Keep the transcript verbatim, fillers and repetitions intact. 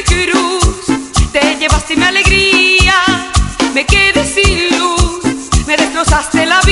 mi cruz, te llevaste mi alegría, me quedé sin luz, me destrozaste la